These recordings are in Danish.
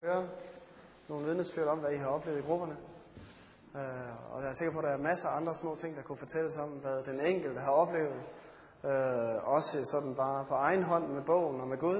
høre nogle vidnesbyrd om, hvad I har oplevet i grupperne. Og jeg er sikker på, at der er masser af andre små ting, der kunne fortælles om, hvad den enkelte har oplevet. Også sådan bare på egen hånd med bogen og med Gud.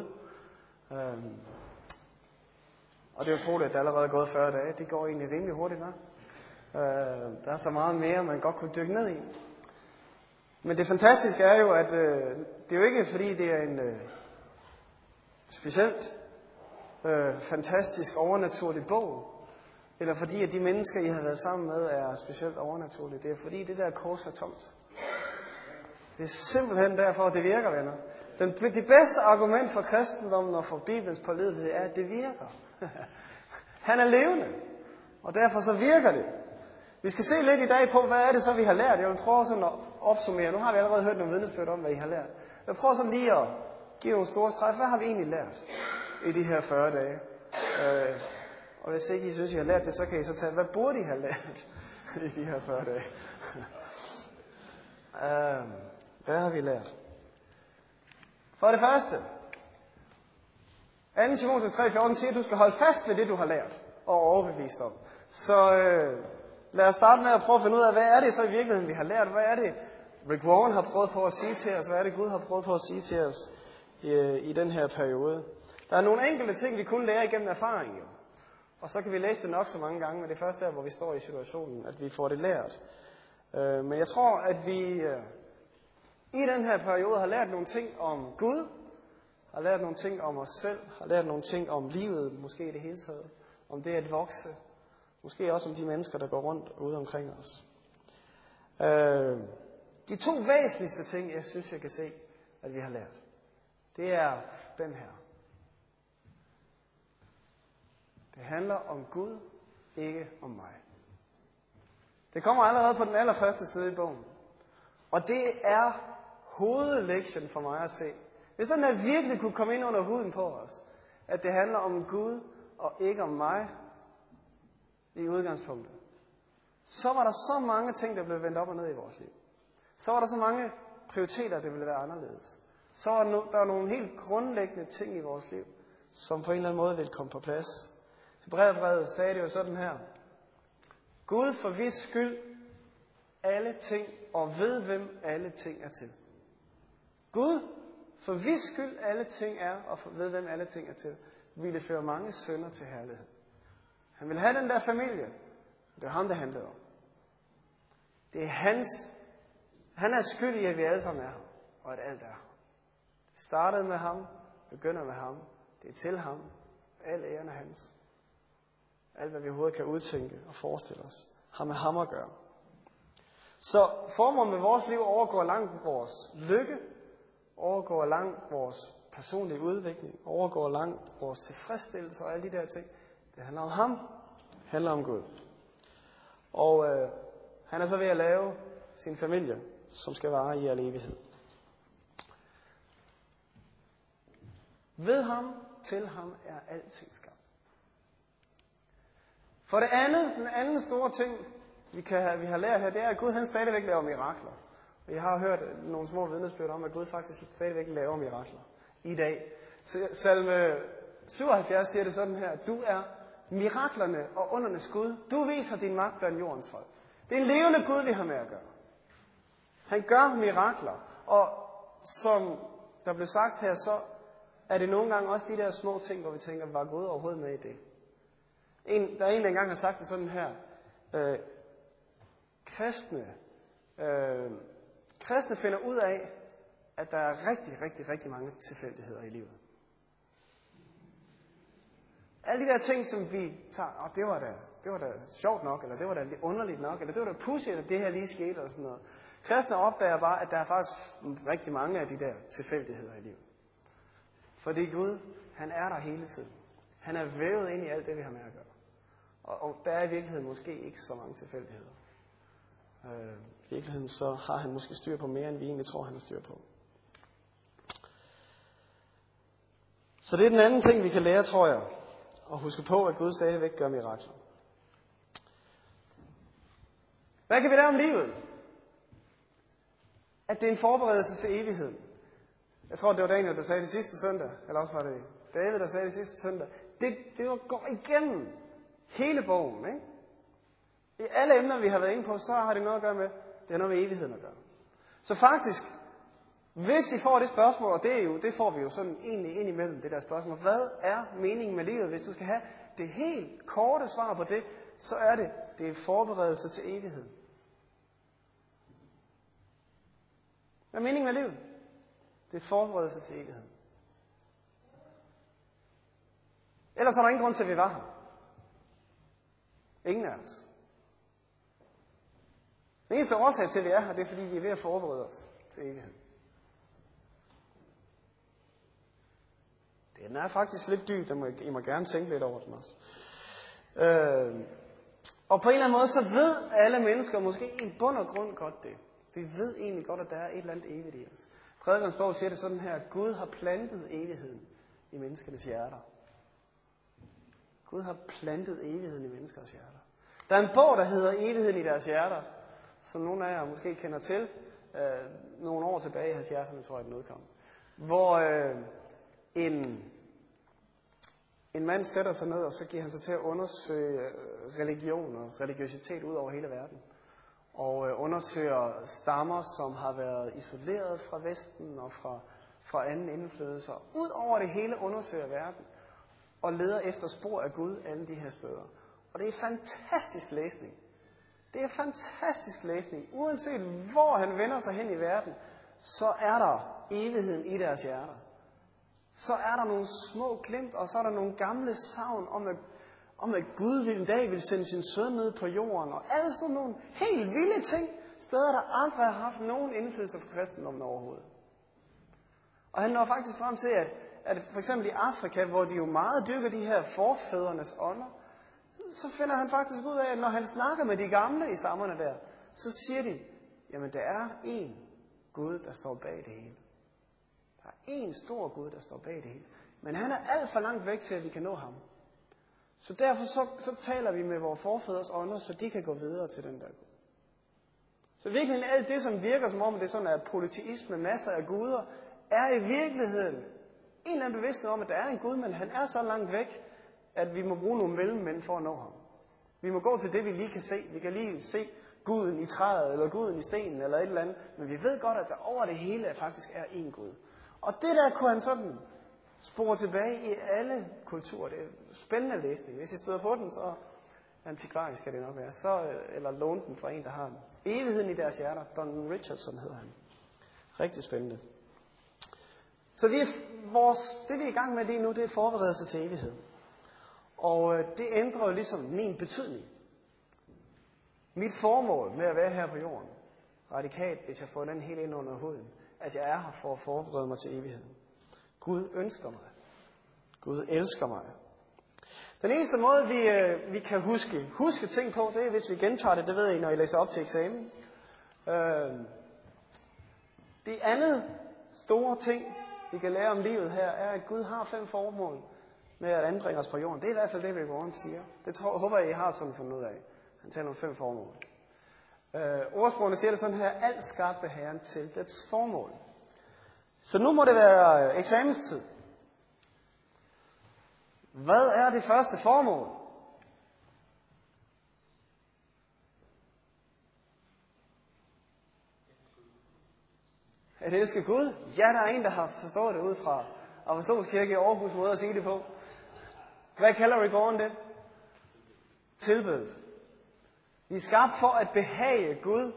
Og det er utroligt, at det allerede er gået 40 dage. Det går egentlig rimelig hurtigt, hva'? Der er så meget mere, man godt kunne dykke ned i. Men det fantastiske er jo, at det er jo ikke fordi, det er en specielt fantastisk overnaturlig bog, eller fordi, at de mennesker, I har været sammen med, er specielt overnaturlige. Det er fordi, det der kors er tomt. Det er simpelthen derfor, at det virker, venner. Det bedste argument for kristendommen og for Bibelens pålidelighed er, at det virker. Han er levende, og derfor så virker det. Vi skal se lidt i dag på, hvad er det så, vi har lært. Jeg vil prøve sådan at opsummere. Nu har vi allerede hørt nogle vidnesbyrd om, hvad I har lært. Jeg vil prøve sådan lige at give nogle store streg. Hvad har vi egentlig lært i de her 40 dage? Og hvis ikke I synes, I har lært det, så kan I så tage, hvad burde I have lært i de her 40 dage? Hvad har vi lært? For det første, 2. Timotheus 3:14 siger, at du skal holde fast ved det, du har lært og overbevist om. Så lad os starte med at prøve at finde ud af, hvad er det så i virkeligheden, vi har lært? Hvad er det, Rick Warren har prøvet på at sige til os? Hvad er det, Gud har prøvet på at sige til os i den her periode? Der er nogle enkelte ting, vi kun lærer igennem erfaring, jo. Og så kan vi læse det nok så mange gange, men det er først der, hvor vi står i situationen, at vi får det lært. Men jeg tror, at vi i den her periode har lært nogle ting om Gud, har lært nogle ting om os selv, har lært nogle ting om livet, måske i det hele taget, om det at vokse, måske også om de mennesker, der går rundt ude omkring os. De 2 væsentligste ting, jeg synes, jeg kan se, at vi har lært, det er den her. Det handler om Gud, ikke om mig. Det kommer allerede på den allerførste side i bogen. Og det er hovedlektionen for mig at se. Hvis den her virkelig kunne komme ind under huden på os, at det handler om Gud og ikke om mig i udgangspunktet, så var der så mange ting, der blev vendt op og ned i vores liv. Så var der så mange prioriteter, der ville være anderledes. Så var der nogle helt grundlæggende ting i vores liv, som på en eller anden måde ville komme på plads. Hebræerbrevet sagde det jo sådan her. Gud for vis skyld alle ting, og ved hvem alle ting er til. Gud for vis skyld alle ting er, og ved hvem alle ting er til, ville føre mange sønner til herlighed. Han ville have den der familie. Det er ham, det handlede om. Det er han er skyld i, at vi alle sammen er her, og at alt er her. Det startede med ham, begynder med ham, det er til ham, al æren er hans. Alt, hvad vi overhovedet kan udtænke og forestille os, har med ham at gøre. Så formålet med vores liv overgår langt vores lykke, overgår langt vores personlige udvikling, overgår langt vores tilfredsstillelse og alle de der ting. Det handler om ham, det handler om Gud. Og han er så ved at lave sin familie, som skal vare i al evighed. Ved ham, til ham er alting skabt. For det andet, den anden store ting, vi har lært her, det er, at Gud han stadigvæk laver mirakler. Og jeg har hørt nogle små vidnesbyrd om, at Gud faktisk stadigvæk laver mirakler i dag. Salme 77 siger det sådan her, du er miraklerne og undernes Gud. Du viser din magt blandt jordens folk. Det er en levende Gud, vi har med at gøre. Han gør mirakler. Og som der blev sagt her, så er det nogle gange også de der små ting, hvor vi tænker, var Gud overhovedet med i det? Der er en, der engang har sagt det sådan her. Kristne finder ud af, at der er rigtig mange tilfældigheder i livet. Alle de der ting, som vi tager, det var da sjovt nok, eller det var da lidt underligt nok, eller det var da pudsigt, at det her lige skete, eller sådan noget. Kristne opdager bare, at der er faktisk rigtig mange af de der tilfældigheder i livet. Fordi Gud, han er der hele tiden. Han er vævet ind i alt det, vi har med at gøre. Og der er i virkeligheden måske ikke så mange tilfældigheder. I virkeligheden så har han måske styr på mere, end vi egentlig tror, han har styr på. Så det er den anden ting, vi kan lære, tror jeg. Og huske på, at Gud stadigvæk gør mirakler. Hvad kan vi lære om livet? At det er en forberedelse til evigheden. Jeg tror, det var Daniel, der sagde det sidste søndag. Eller også var det David, der sagde det sidste søndag. Det går igennem hele bogen, ikke? I alle emner, vi har været inde på, så har det noget at gøre med, det har noget med evigheden at gøre. Så faktisk, hvis I får det spørgsmål, og det får vi jo sådan egentlig ind imellem det der spørgsmål, hvad er meningen med livet? Hvis du skal have det helt korte svar på det, så er det er forberedelse til evigheden. Hvad er meningen med livet? Det er forberedelse til evigheden. Ellers er der ingen grund til, at vi var her. Ingen af os. Den eneste årsag til, at vi er her, det er, fordi vi er ved at forberede os til evigheden. Den er faktisk lidt dyb, I må gerne tænke lidt over den også. Og på en eller anden måde, så ved alle mennesker måske i bund og grund godt det. Vi ved egentlig godt, at der er et eller andet evigt i os. Prædikernes bog siger det sådan her, at Gud har plantet evigheden i menneskenes hjerter. Gud har plantet evigheden i menneskers hjerter. Der er en bog, der hedder Evigheden i deres hjerter, som nogle af jer måske kender til, nogle år tilbage i 70'erne, tror jeg, den udkom. Hvor en mand sætter sig ned, og så giver han sig til at undersøge religion og religiøsitet ud over hele verden. Og undersøger stammer, som har været isoleret fra Vesten og fra anden indflydelse. Ud over det hele undersøger verden og leder efter spor af Gud alle de her steder. Og det er fantastisk læsning. Det er fantastisk læsning. Uanset hvor han vender sig hen i verden, så er der evigheden i deres hjerter. Så er der nogle små glimt, og så er der nogle gamle savn om at Gud en dag vil sende sin søn ned på jorden. Og alle sådan nogle helt vilde ting. Steder, der aldrig har haft nogen indflydelse på kristendommen overhovedet. Og han når faktisk frem til, at for eksempel i Afrika, hvor de jo meget dyrker de her forfædrenes ånder, så finder han faktisk ud af, at når han snakker med de gamle i stammerne der, så siger de, jamen der er én Gud, der står bag det hele. Der er én stor Gud, der står bag det hele. Men han er alt for langt væk til, at vi kan nå ham. Så derfor så taler vi med vores forfædres ånder, så de kan gå videre til den der Gud. Så virkelig alt det, som virker som om, det sådan er polyteisme, masser af guder, er i virkeligheden en eller anden bevidsthed om, at der er en Gud, men han er så langt væk, at vi må bruge nogle mellemmænd for at nå ham. Vi må gå til det, vi lige kan se. Vi kan lige se Guden i træet, eller Guden i stenen, eller et eller andet. Men vi ved godt, at der over det hele faktisk er én Gud. Og det der kunne han sådan spore tilbage i alle kulturer. Det er spændende læsning. Hvis I støder på den, så antikvarisk kan det nok være. Eller låne den fra en, der har den. Evigheden i deres hjerter. Don Richardson hedder han. Rigtig spændende. Så det vi er i gang med lige nu, det er forberedelse til evigheden. Og det ændrer jo ligesom min betydning. Mit formål med at være her på jorden, radikalt, hvis jeg får den helt ind under huden, at jeg er her for at forberede mig til evigheden. Gud ønsker mig. Gud elsker mig. Den eneste måde, vi kan huske ting på, det er, hvis vi gentager det. Det ved I, når I læser op til eksamen. Det andet store ting, vi kan lære om livet her, er, at Gud har 5 formål med at anbringe os på jorden. Det er i hvert fald det, Rick Warren siger. Det håber jeg, I har sådan fundet ud af. Han taler om 5 formål. Ordsprogene siger det sådan her, alt skabte Herren til dets formål. Så nu må det være eksamenstid. Hvad er det første formål? At elske Gud? Ja, der er en, der har forstået det ud fra Apostolsk Kirke i Aarhus måde at sige det på. Hvad kalder Rick Warren det? Tilbedelse. Vi er skabt for at behage Gud.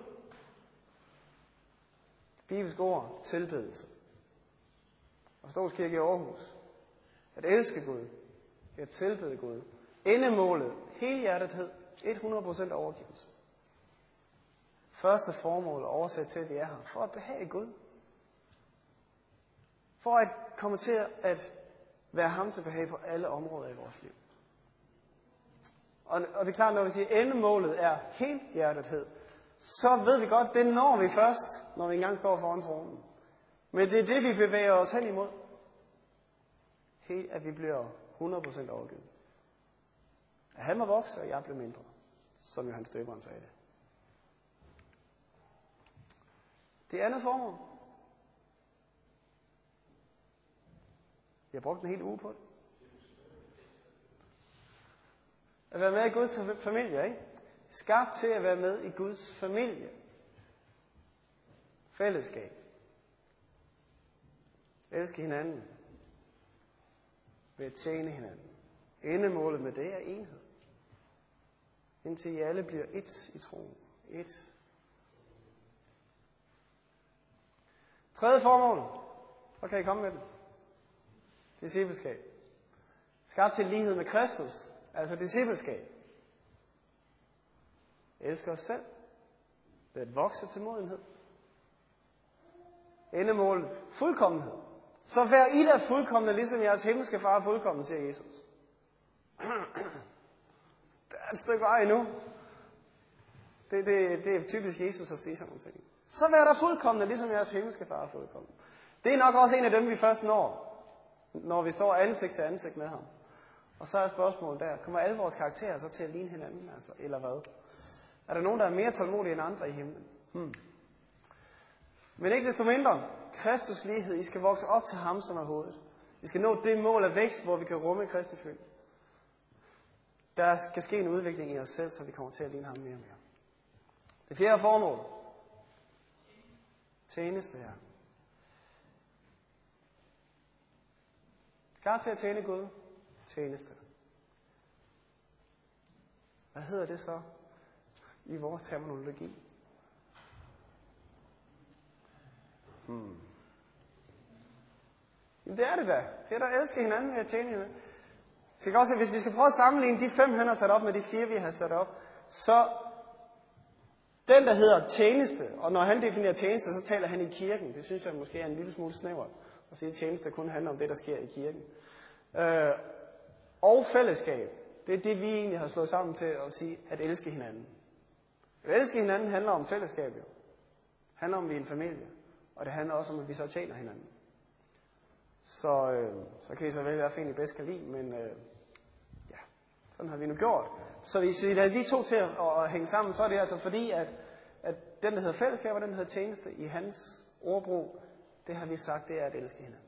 Bibelsk ord, tilbedelse. Apostolsk Kirke i Aarhus. At elske Gud. At tilbede Gud. Endemålet, helhjertethed, 100% overgivelse. Første formål og årsag til, at vi er her. For at behage Gud. For at komme til at være ham til behag på alle områder i vores liv. Og det er klart, når vi siger, at endemålet er helhjertethed, så ved vi godt, det når vi først, når vi engang står foran tronen. Men det er det, vi bevæger os hen imod. At vi bliver 100% overgivet. At han må vokse, og jeg bliver mindre. Som Johannes Døberen sagde det. Det andet formål. Jeg har brugt en hel uge på det. At være med i Guds familie, ikke? Skabt til at være med i Guds familie. Fællesskab. Elske hinanden. Ved at tjene hinanden. Endemålet med det er enhed. Indtil I alle bliver ét i troen. Ét. Tredje formål. Så kan I komme med den. Discipleskab. Skabt til lighed med Kristus. Altså discipleskab. Elsker os selv. Ved at vokse til modenhed. Endemålet. Fuldkommenhed. Så vær I der fuldkomne, ligesom jeres himmelske far er fuldkommen, siger Jesus. Der er et stykke vej endnu. Det er typisk Jesus at sige sådan nogle ting. Så vær der fuldkomne, ligesom jeres himmelske far er fuldkommen. Det er nok også en af dem, vi først når vi står ansigt til ansigt med ham. Og så er spørgsmålet der, kommer alle vores karakterer så til at ligne hinanden, altså, eller hvad? Er der nogen, der er mere tålmodige end andre i himlen? Men ikke desto mindre, Kristus lighed, I skal vokse op til ham, som er hovedet. Vi skal nå det mål af vækst, hvor vi kan rumme Kristi fyld. Der skal ske en udvikling i os selv, så vi kommer til at ligne ham mere og mere. Det fjerde formål. Tjeneste her. Skabt til at tjene Gud. Tjeneste. Hvad hedder det så i vores terminologi? Jamen, det er det da. Det er der at elske hinanden ved at tjene hinanden. Så også, hvis vi skal prøve at sammenligne de 5, han har sat op med de 4, vi har sat op, så den, der hedder tjeneste, og når han definerer tjeneste, så taler han i kirken. Det synes jeg måske er en lille smule snævert, at sige, at tjeneste kun handler om det, der sker i kirken. Og fællesskab, det er det, vi egentlig har slået sammen til at sige, at elske hinanden. At elske hinanden handler om fællesskab, jo. Det handler om, at vi er en familie. Og det handler også om, at vi så tjener hinanden. Så kan I så vælge, hvad for en I bedst kan lide, men ja, sådan har vi nu gjort. Så hvis vi lader de to til at hænge sammen, så er det altså fordi, at den, der hedder fællesskab, og den, der hedder tjeneste, i hans ordbrug, det har vi sagt, det er at elske hinanden.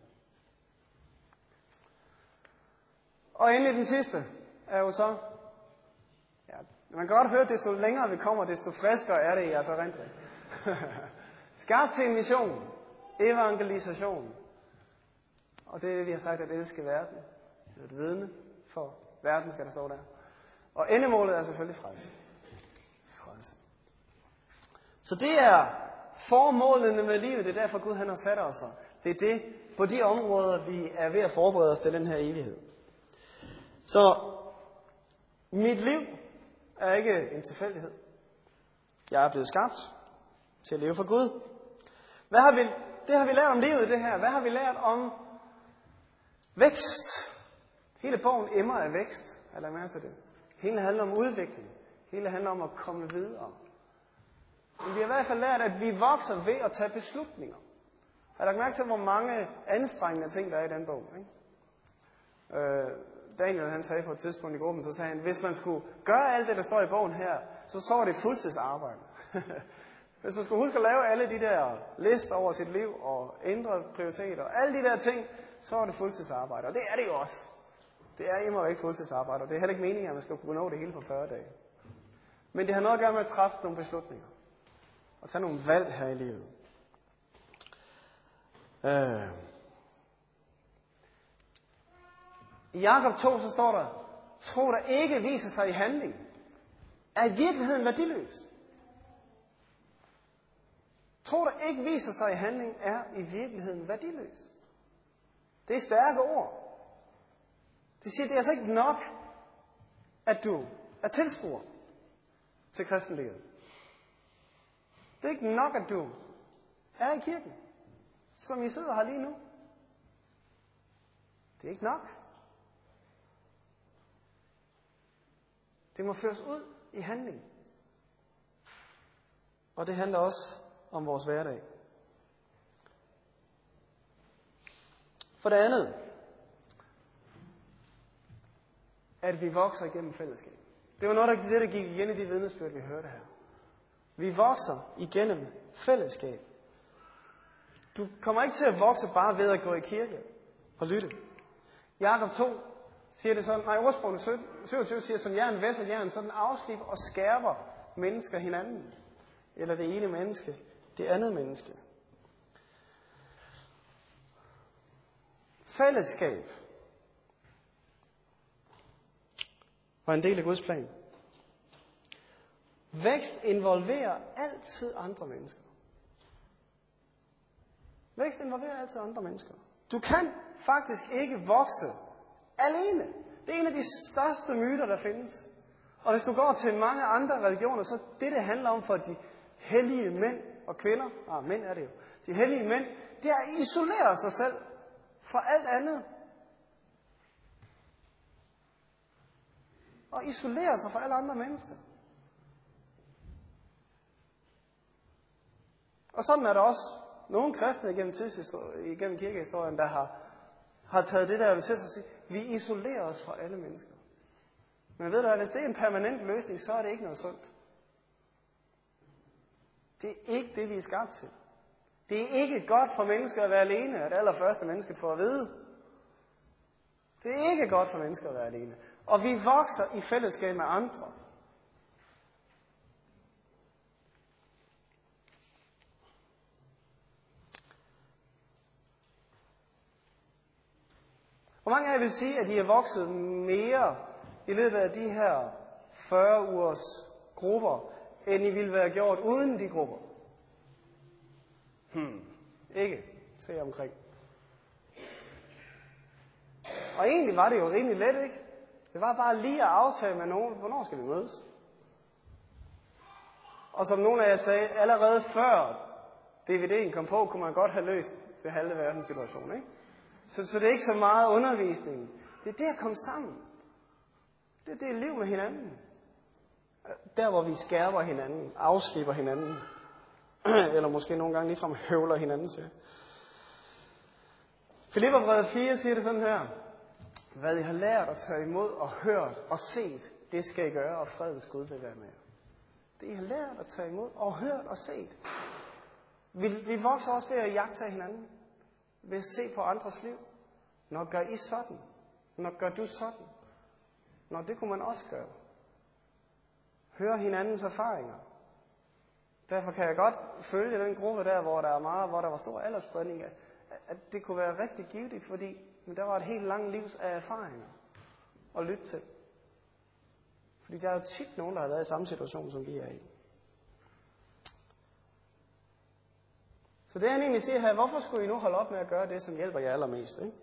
Og endelig den sidste er jo så, ja, man kan godt høre, at desto længere vi kommer, desto friskere er det i jeres erindring. Skabt til en mission, evangelisation. Og det er det, vi har sagt, at elske verden. Det er et vidne for verden, skal der stå der. Og endemålet er selvfølgelig frelse. Frelse. Så det er formålene med livet. Det er derfor Gud han har sat os. Det er det på de områder, vi er ved at forberede os til den her evighed. Så mit liv er ikke en tilfældighed. Jeg er blevet skabt til at leve for Gud. Det har vi lært om livet, det her. Hvad har vi lært om vækst? Hele bogen emmer af vækst. Har I lagt mærke til det? Hele handler om udvikling. Hele handler om at komme videre. Men vi har i hvert fald lært, at vi vokser ved at tage beslutninger. Har I lagt mærke til, hvor mange anstrengende ting, der er i den bog? Ikke? Daniel han sagde på et tidspunkt i gruppen, så sagde han, hvis man skulle gøre alt det, der står i bogen her, så var det fuldtidsarbejde. Hvis man skulle huske at lave alle de der lister over sit liv og ændre prioriteter og alle de der ting, så var det fuldtidsarbejde. Og det er det jo også. Det er immer ikke fuldtidsarbejde, og det er heller ikke meningen, at man skal kunne nå det hele på 40 dage. Men det har noget at gøre med at træffe nogle beslutninger. Og tage nogle valg her i livet. I Jakob 2, så står der, tro der ikke viser sig i handling, er i virkeligheden værdiløs. Tro der ikke viser sig i handling, er i virkeligheden værdiløs. Det er stærke ord. Det siger, det er altså ikke nok, at du er tilskuer til kristenlivet. Det er ikke nok, at du er i kirken, som I sidder her lige nu. Det er ikke nok. Det må føres ud i handling. Og det handler også om vores hverdag. For det andet, at vi vokser igennem fællesskab. Det var noget, der gik igen i de vidnesbyrd, vi hørte her. Vi vokser igennem fællesskab. Du kommer ikke til at vokse bare ved at gå i kirke og lytte. Jakob 2, siger det sådan, ordsprogene 27 siger, som jern væsser jern, så den afsliber og skærper mennesker hinanden. Eller det ene menneske, det andet menneske. Fællesskab var en del af Guds plan. Vækst involverer altid andre mennesker. Vækst involverer altid andre mennesker. Du kan faktisk ikke vokse alene. Det er en af de største myter, der findes. Og hvis du går til mange andre religioner, så det handler om for de hellige mænd og kvinder, mænd er det jo, de hellige mænd, det er at isolere sig selv fra alt andet. Og isolere sig fra alle andre mennesker. Og sådan er der også nogle kristne igennem kirkehistorien, der har taget det der til sig og sige, vi isolerer os fra alle mennesker. Men ved du, at hvis det er en permanent løsning, så er det ikke noget sundt. Det er ikke det, vi er skabt til. Det er ikke godt for mennesker at være alene, at det allerførste mennesket får at vide. Det er ikke godt for mennesker at være alene. Og vi vokser i fællesskab med andre. Hvor mange af jer vil sige, at I er vokset mere i løbet af de her 40 ugers grupper, end I ville være gjort uden de grupper? Ikke. Se jer omkring. Og egentlig var det jo rimelig let, ikke? Det var bare lige at aftale med nogen, hvornår skal vi mødes? Og som nogle af jer sagde, allerede før DVD'en kom på, kunne man godt have løst det halve verdens situation, ikke? Så det er ikke så meget undervisning. Det er det at komme sammen. Det er liv med hinanden. Der hvor vi skærper hinanden, afslipper hinanden. Eller måske nogle gange ligefrem høvler hinanden til. Filipperbrevet 4 siger det sådan her. Hvad I har lært at tage imod og hørt og set, det skal I gøre, og fredens Gud vil være med jer. Det I har lært at tage imod og hørt og set. Vi vokser også ved at jagtage hinanden. Ved at se på andres liv. Når gør I sådan? Når gør du sådan? Når det kunne man også gøre. Høre hinandens erfaringer. Derfor kan jeg godt følge den gruppe der, hvor der var stor aldersspredning, at det kunne være rigtig givtigt, fordi der var et helt langt livs af erfaringer at lytte til. Fordi der er jo tit nogen, der har været i samme situation, som vi er i. Så det han egentlig siger her, hvorfor skulle I nu holde op med at gøre det, som hjælper jer allermest? Ikke?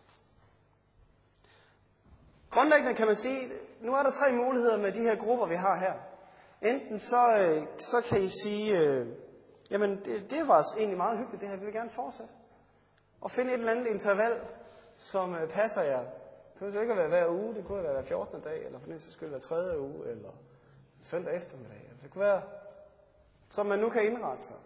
Grundlæggende kan man sige, nu er der 3 muligheder med de her grupper, vi har her. Enten så kan I sige, jamen det var egentlig meget hyggeligt, det her, vi vil gerne fortsætte. Og finde et eller andet interval, som passer jer. Det behøver jo ikke at være hver uge, det kunne være hver 14. dag, eller for den sags skyld hver 3. uge, eller søndag eftermiddag. Det kunne være, som man nu kan indrette sig.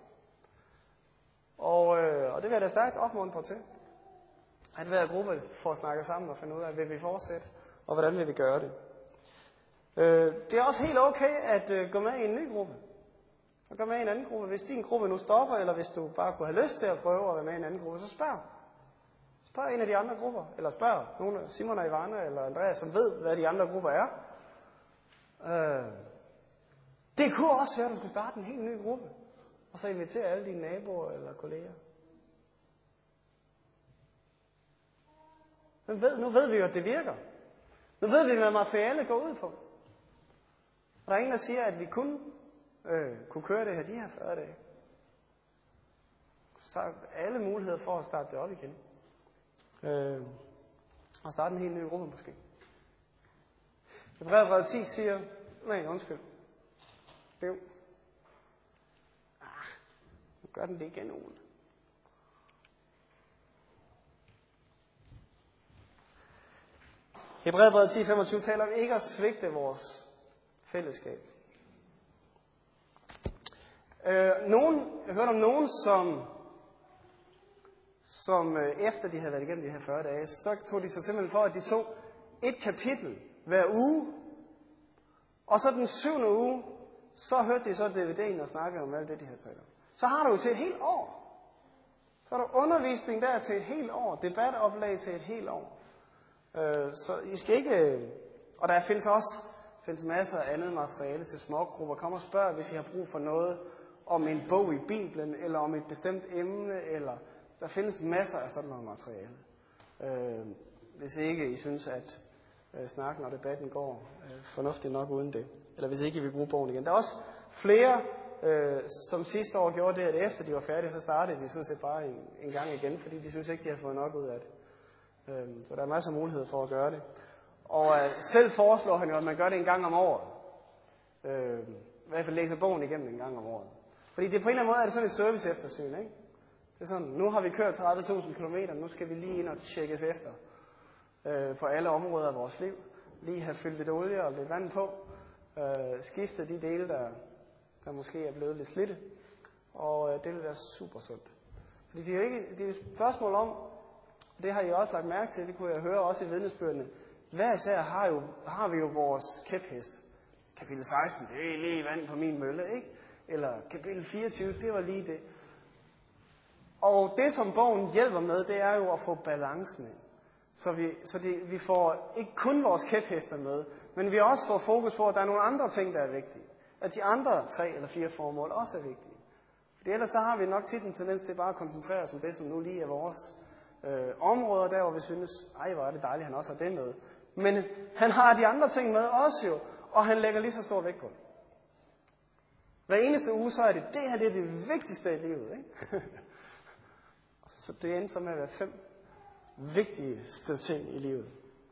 Og det vil jeg da stærkt opmuntre til. At hver gruppe får snakket sammen og finde ud af, vil vi fortsætte, og hvordan vil vi gøre det. Det er også helt okay at gå med i en ny gruppe. Og gå med i en anden gruppe. Hvis din gruppe nu stopper, eller hvis du bare kunne have lyst til at prøve at være med i en anden gruppe, så spørg. Spørg en af de andre grupper, eller spørg nogle af Simon og Ivana eller Andreas, som ved, hvad de andre grupper er. Det kunne også være, at du skulle starte en helt ny gruppe, og så invitere alle dine naboer eller kolleger. Men nu ved vi jo, at det virker. Nu ved vi, hvad materialet går ud på. Og der er ingen, der siger, at vi kunne køre det her de her 40 dage. Så alle muligheder for at starte det op igen. Og starte en helt ny gruppe måske. Hebræerbrevet 10 siger, Bev. Nu gør den det igen, Ole. Hebræerbrevet 10:25 taler om ikke at svigte vores fællesskab. Jeg hørte om nogen, som efter de havde været igennem de her 40 dage, så tog de sig simpelthen for, at de tog et kapitel hver uge, og så den 7. uge, så hørte de så DVD'en og snakkede om alt det, de havde talt om. Så har du jo til et helt år. Så er der undervisning der til et helt år, debatoplag til et helt år. Så I skal ikke... Og der findes masser af andet materiale til smågrupper. Kom og spørg, hvis I har brug for noget om en bog i Bibelen, eller om et bestemt emne, eller... Der findes masser af sådan noget materiale. Hvis ikke I synes, at snakken og debatten går fornuftigt nok uden det. Eller hvis ikke I vil bruge bogen igen. Der er også flere, som sidste år gjorde det, at efter de var færdige, så startede de sådan set bare en gang igen, fordi de synes ikke, de har fået nok ud af det. Så der er masser af muligheder for at gøre det. Og selv foreslår han jo, at man gør det en gang om året. I hvert fald læser bogen igennem en gang om året. Fordi det på en eller anden måde er det sådan et service eftersyn, ikke? Det er sådan, nu har vi kørt 30.000 kilometer, nu skal vi lige ind og tjekkes efter på alle områder af vores liv. Lige have fyldt lidt olie og lidt vand på. Skifte de dele, der måske er blevet lidt slidte. Og det vil være super sundt. Fordi det er et spørgsmål om, det har I også lagt mærke til, det kunne jeg høre også i vidnesbyrdene. Hver især har vi jo vores kæphest. Kapitel 16, det er lige vand på min mølle, ikke? Eller kapitel 24, det var lige det. Og det, som bogen hjælper med, det er jo at få balancen ind. Så vi får ikke kun vores kæphester med, men vi også får fokus på, at der er nogle andre ting, der er vigtige. At de andre 3 eller 4 formål også er vigtige. Fordi ellers så har vi nok tit en tendens til bare at koncentrere os om det, som nu lige er vores områder, der hvor vi synes, ej hvor er det dejligt, han også har det med. Men han har de andre ting med også jo, og han lægger lige så stor vægt på det. Hver eneste uge, så er det her, det er det vigtigste i livet, ikke? Så det endte så med at være 5 vigtigste ting i livet.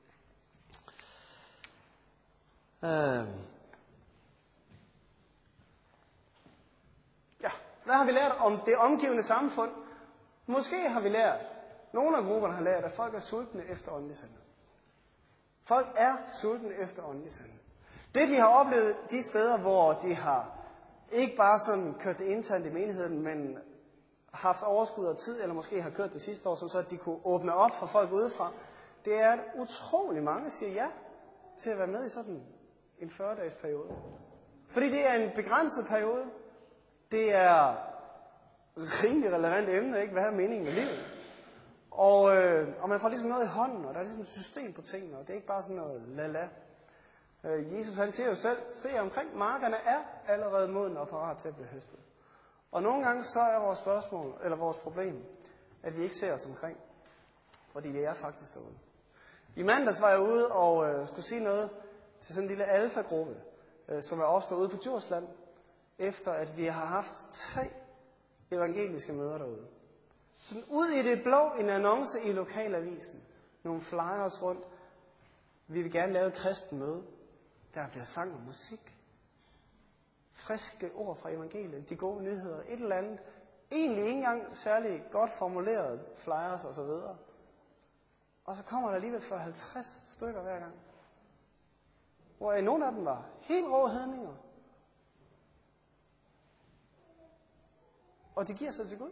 Ja, hvad har vi lært om det omgivende samfund? Måske har vi lært, nogle af grupperne har lært, at folk er sultne efter åndelig sandhed. Folk er sultne efter åndelig sandhed. Det, de har oplevet de steder, hvor de har ikke bare sådan kørt det internt i menigheden, men haft overskud og tid, eller måske har kørt det sidste år, så at de kunne åbne op for folk udefra, det er, at utrolig mange siger ja til at være med i sådan en 40-dages periode. Fordi det er en begrænset periode. Det er rimelig relevant emne, ikke? Hvad er meningen med livet? Og man får ligesom noget i hånden, og der er ligesom et system på tingene, og det er ikke bare sådan noget la-la. Jesus han siger jo selv, se omkring, markerne er allerede moden og parat til at blive høstet. Og nogle gange så er vores spørgsmål, eller vores problem, at vi ikke ser os omkring. Fordi det er faktisk derude. I mandags var jeg ude og skulle sige noget til sådan en lille alfa-gruppe, som er opstået ude på Djursland, efter at vi har haft 3 evangeliske møder derude. Sådan ud i det blå, en annonce i lokalavisen. Nogle flyers rundt. Vi vil gerne lave et kristen møde. Der bliver sang og musik. Friske ord fra evangeliet. De gode nyheder. Et eller andet. Egentlig ikke engang særlig godt formuleret flyers og så videre. Og så kommer der alligevel 50 stykker hver gang. Hvor nogle af dem var helt rå hedninger. Og de giver sig til Gud.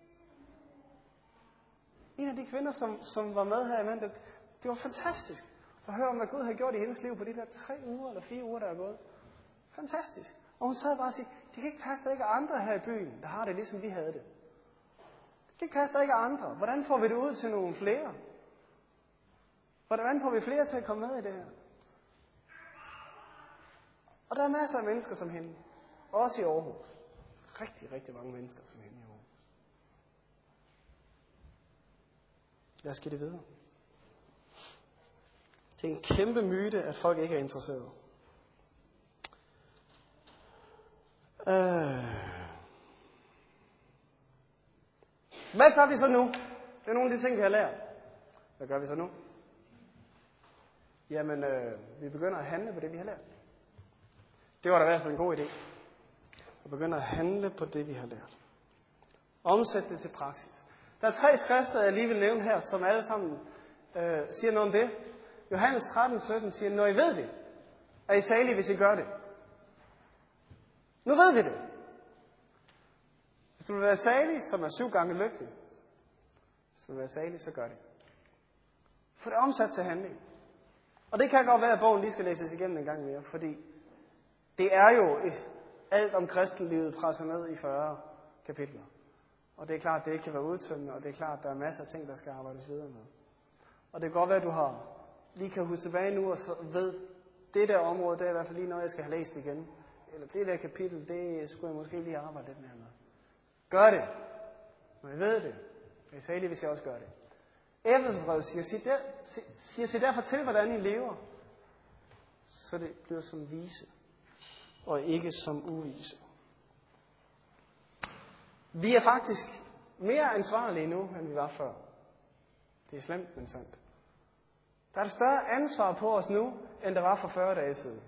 En af de kvinder, som var med her i mandag, det var fantastisk at høre om, hvad Gud havde gjort i hendes liv på de der 3 uger eller 4 uger, der er gået. Fantastisk. Og hun sad bare og sagde, det kan ikke passe, der ikke er andre her i byen, der har det ligesom vi havde det. Det kan ikke passe, der ikke er andre. Hvordan får vi det ud til nogle flere? Hvordan får vi flere til at komme med i det her? Og der er masser af mennesker som hende. Også i Aarhus. Rigtig, rigtig mange mennesker som hende i Aarhus. Lad os give det videre. Det er en kæmpe myte, at folk ikke er interesserede. Hvad gør vi så nu? Det er nogle af de ting, vi har lært. Hvad gør vi så nu? Jamen, vi begynder at handle på det, vi har lært. Det var da i hvert fald en god idé. Vi begynder at handle på det, vi har lært. Omsæt det til praksis. Der er 3 skrifter, jeg lige vil nævne her, som alle sammen siger noget om det. Johannes 13:17 siger, når I ved det, er I salige, hvis I gør det. Nu ved vi det. Hvis du vil være salig, som er 7 gange lykkelig, hvis du vil være salig, så gør det. Få det omsat til handling. Og det kan godt være, at bogen lige skal læses igennem en gang mere, fordi det er jo alt om kristenlivet presset ned i 40 kapitler. Og det er klart, at det ikke kan være udtømmende, og det er klart, at der er masser af ting, der skal arbejdes videre med. Og det kan godt være, at du har lige kan huske tilbage nu og så ved, det der område, det er i hvert fald lige noget, jeg skal have læst igen. Eller det der kapitel, det skulle jeg måske lige arbejde lidt mere med. Gør det. Når jeg ved det. Jeg sagde det, hvis jeg også gør det. Efeserbrevet siger sig derfor til, hvordan I lever. Så det bliver som vise. Og ikke som uvise. Vi er faktisk mere ansvarlige nu, end vi var før. Det er slemt, men sandt. Der er et større ansvar på os nu, end der var for 40 dage siden.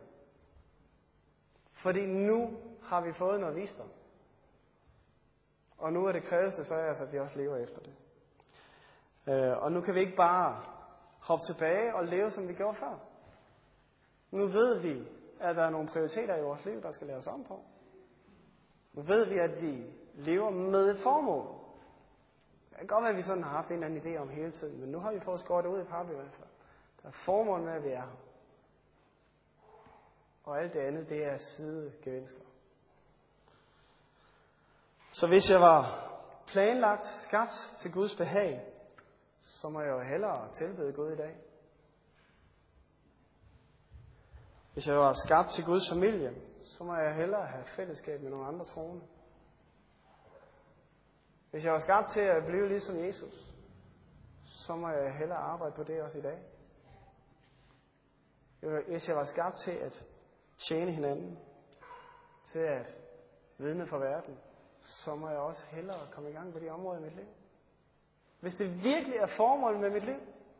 Fordi nu har vi fået noget visdom. Og nu er det kræveste, så er at vi også lever efter det. Og nu kan vi ikke bare hoppe tilbage og leve, som vi gjorde før. Nu ved vi, at der er nogle prioriteter i vores liv, der skal laves om på. Nu ved vi, at vi lever med et formål. Det kan godt være, at vi sådan har haft en eller anden idé om hele tiden, men nu har vi fået skåret det ud i pap i hvert fald. Der er formål med, at vi er her. Og alt det andet, det er sidegevinster. Så hvis jeg var planlagt, skabt til Guds behag, så må jeg jo hellere tilbede Gud i dag. Hvis jeg var skabt til Guds familie, så må jeg hellere have fællesskab med nogle andre troende. Hvis jeg var skabt til at blive ligesom Jesus, så må jeg hellere arbejde på det også i dag. Hvis jeg var skabt til at tjene hinanden, til at vidne for verden, så må jeg også hellere komme i gang på de områder i mit liv. Hvis det virkelig er formålet med mit liv,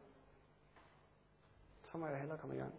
så må jeg hellere komme i gang.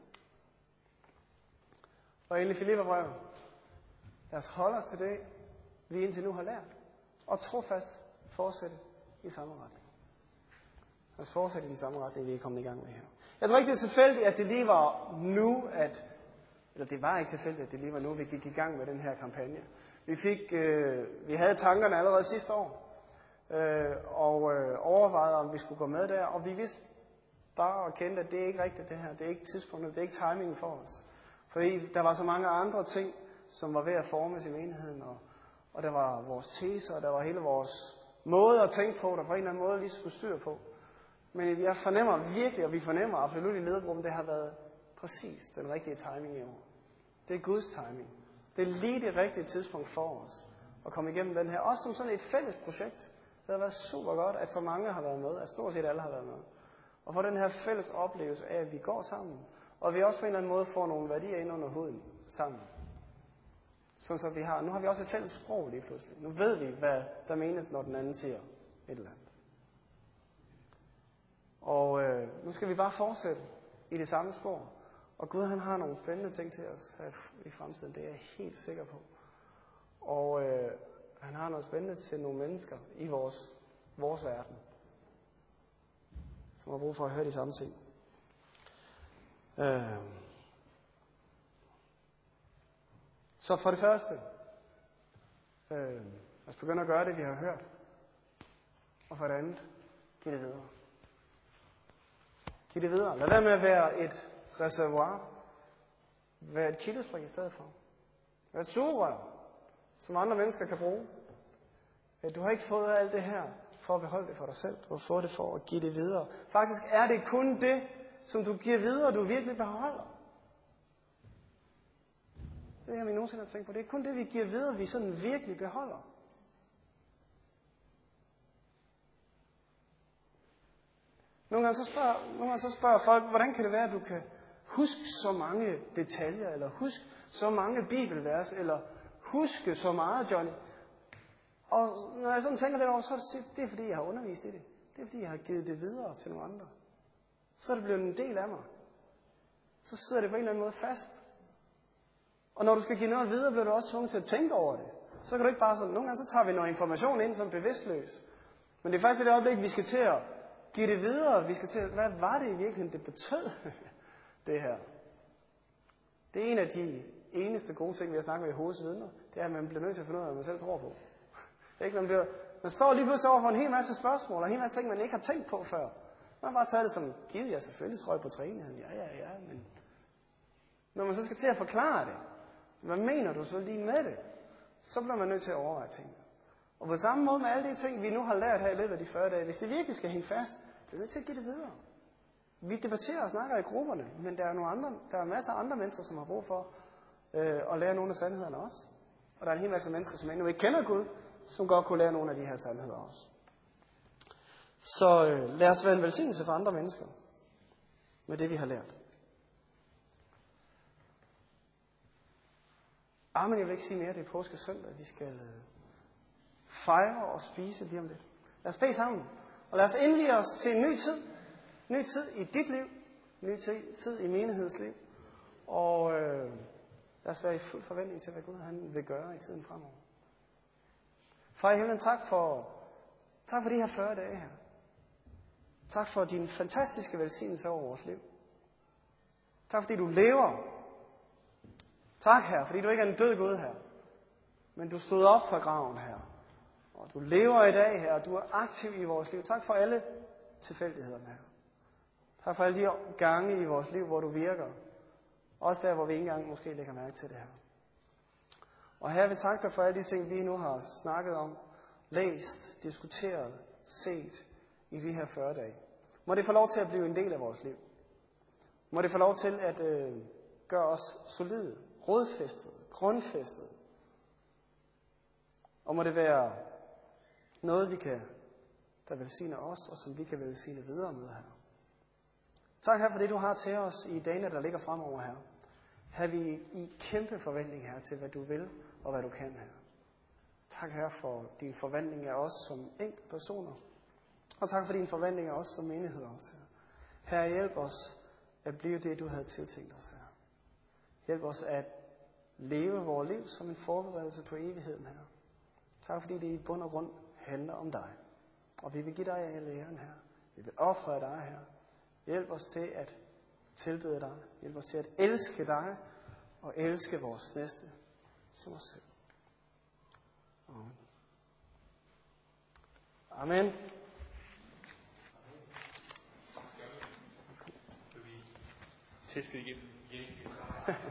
Og endelig Filipperbrevet. Lad os holde os til det, vi indtil nu har lært, og trofast fortsætte i samme retning. Lad os fortsætte i den samme retning, vi er kommet i gang med her. Jeg tror ikke, det er tilfældigt, at det lige var nu, eller det var ikke tilfældigt, at det lige var nu, vi gik i gang med den her kampagne. Vi havde tankerne allerede sidste år, og overvejede, om vi skulle gå med der, og vi vidste bare og kendte, at det er ikke rigtigt det her. Det er ikke tidspunktet, det er ikke timingen for os. Fordi der var så mange andre ting, som var ved at formes i menigheden, og der var vores teser, og der var hele vores måde at tænke på, der på en eller anden måde lige skulle styre på. Men jeg fornemmer virkelig, og vi fornemmer absolut i ledergruppen, det har været præcis den rigtige timing i år. Det er Guds timing. Det er lige det rigtige tidspunkt for os at komme igennem den her. Også som sådan et fælles projekt. Det har været super godt, at så mange har været med, at stort set alle har været med. Og få den her fælles oplevelse af, at vi går sammen, og vi også på en eller anden måde får nogle værdier ind under huden sammen. Sådan så nu har vi også et fælles sprog lige pludselig. Nu ved vi, hvad der menes, når den anden siger et eller andet. Og nu skal vi bare fortsætte i det samme spor. Og Gud, han har nogle spændende ting til os her i fremtiden. Det er jeg helt sikker på. Og han har noget spændende til nogle mennesker i vores verden, som har brug for at høre de samme ting. Så for det første, lad os begynde at gøre det, vi har hørt. Og for det andet, giv det videre. Giv det videre. Lad være med at være et reservoir. Vær et kildespring i stedet for. Vær et sugerør, som andre mennesker kan bruge. Du har ikke fået alt det her for at beholde det for dig selv. Du har fået det for at give det videre. Faktisk er det kun det, som du giver videre, du virkelig beholder. Det har vi nogensinde tænkt på. Det er kun det, vi giver videre, vi sådan virkelig beholder. Nogle gange så spørger folk, hvordan kan det være, at du kan huske så mange detaljer, eller huske så mange bibelvers, eller huske så meget, Johnny. Og når jeg sådan tænker lidt over, så er det fordi, jeg har undervist i det. Det er fordi, jeg har givet det videre til nogle andre. Så er det blevet en del af mig. Så sidder det på en eller anden måde fast. Og når du skal give noget videre, bliver du også tvunget til at tænke over det. Så kan du ikke bare sådan, nogle gange så tager vi noget information ind som bevidstløs. Men det er faktisk det øjeblik, vi skal til at give det videre. Vi skal til at, hvad var det i virkeligheden, det betød, det her? Det er en af de eneste gode ting, vi har snakket med i Jehovas vidner. Det er, at man bliver nødt til at finde ud af, hvad man selv tror på. Ikke? Man står lige pludselig over for en hel masse spørgsmål, og en hel masse ting, man ikke har tænkt på før. Man har bare taget det som, givet jeg selvfølgelig tror jeg på træenigheden. Ja, men når man så skal til at forklare det, hvad mener du så lige med det? Så bliver man nødt til at overveje tingene. Og på samme måde med alle de ting, vi nu har lært her i løbet af de 40 dage, hvis det virkelig skal hænge fast, bliver nødt til at give det videre. Vi debatterer og snakker i grupperne, men der er masser af andre mennesker, som har brug for at lære nogle af sandhederne også. Og der er en hel masse mennesker, som endnu ikke kender Gud, som godt kunne lære nogle af de her sandheder også. Så lad os være en velsignelse for andre mennesker med det, vi har lært. Men jeg vil ikke sige mere, det er påske søndag. Vi skal fejre og spise lige om lidt. Lad os bede sammen, og lad os indvie os til en ny tid. Ny tid i dit liv, ny tid i menighedsliv. Og lad os være i fuld forventning til, hvad Gud han vil gøre i tiden fremover. Far i himlen, tak for de her 40 dage her. Tak for din fantastiske velsignelse over vores liv. Tak fordi du lever. Tak, Herre, fordi du ikke er en død Gud her, men du stod op fra graven her. Og du lever i dag her, og du er aktiv i vores liv. Tak for alle tilfældighederne her. Tak for alle de gange i vores liv, hvor du virker. Også der, hvor vi ikke engang måske lægger mærke til det her. Og her vil takke dig for alle de ting, vi nu har snakket om, læst, diskuteret, set i de her 40 dage. Må det få lov til at blive en del af vores liv. Må det få lov til at gøre os solide, rodfæstede, grundfæstede. Og må det være noget, der velsigner os, og som vi kan velsigne videre med her. Tak her for det, du har til os i dagene, der ligger fremover her. Her vi i kæmpe forventning her til, hvad du vil og hvad du kan her. Tak her for din forventning af os som enkelte personer. Og tak for din forventning af os som menighed også her. Her hjælp os at blive det, du havde tiltænkt os her. Hjælp os at leve vores liv som en forberedelse på evigheden her. Tak fordi det i bund og grund handler om dig. Og vi vil give dig alle æren her. Vi vil ophøje dig her. Hjælp os til at tilbede dig. Hjælp os til at elske dig og elske vores næste som os selv. Amen. Amen. Tæsket igennem.